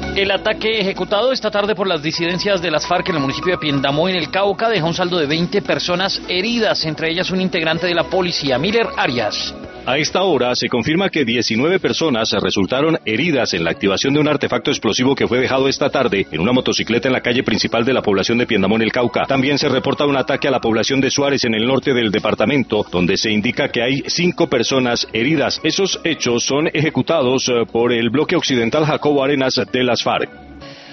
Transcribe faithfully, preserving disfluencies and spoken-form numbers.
El ataque ejecutado esta tarde por las disidencias de las FARC en el municipio de Piendamó, en el Cauca, dejó un saldo de veinte personas heridas, entre ellas un integrante de la policía, Miller Arias. A esta hora se confirma que diecinueve personas resultaron heridas en la activación de un artefacto explosivo que fue dejado esta tarde en una motocicleta en la calle principal de la población de Piendamó, en el Cauca. También se reporta un ataque a la población de Suárez en el norte del departamento, donde se indica que hay cinco personas heridas. Esos hechos son ejecutados por el bloque occidental Jacobo Arenas de las FARC.